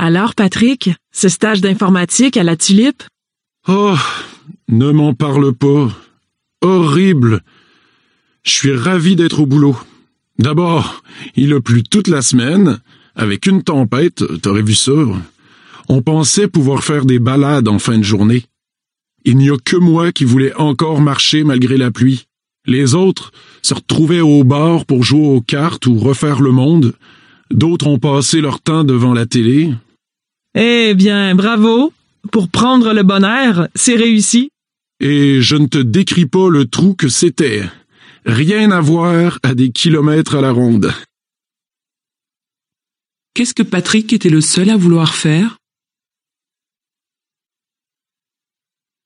Alors, Patrick, ce stage d'informatique à la Tulipe? Oh, ne m'en parle pas. Horrible. Je suis ravi d'être au boulot. D'abord, il a plu toute la semaine, avec une tempête, t'aurais vu ça. On pensait pouvoir faire des balades en fin de journée. Il n'y a que moi qui voulais encore marcher malgré la pluie. Les autres se retrouvaient au bar pour jouer aux cartes ou refaire le monde. D'autres ont passé leur temps devant la télé. Eh bien, bravo! Pour prendre le bon air, c'est réussi. Et je ne te décris pas le trou que c'était. Rien à voir à des kilomètres à la ronde. Qu'est-ce que Patrick était le seul à vouloir faire?